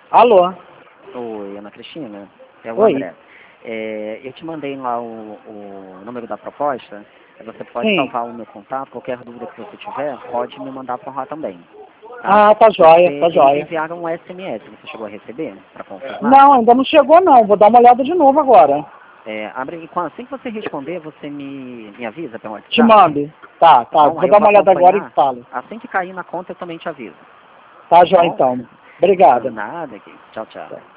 Alô? Oi, Ana Cristina. É o Oi. André. Eu te mandei lá o número da proposta. Você pode Sim. salvar o meu contato. Qualquer dúvida que você tiver, pode me mandar por lá também. Ah, tá joia, tá Eles joia. enviaram um SMS. Você chegou a receber para confirmar? Não, ainda não chegou não. Vou dar uma olhada de novo agora. Abre, assim que você responder, você me avisa pelo WhatsApp. Te mando. Tá. Bom, Vou aí eu dar vou uma olhada agora e acompanhar. falo. Assim que cair na conta, eu também te aviso. Tá joia Bom? então. Obrigada. Nada aqui. Tchau, tchau.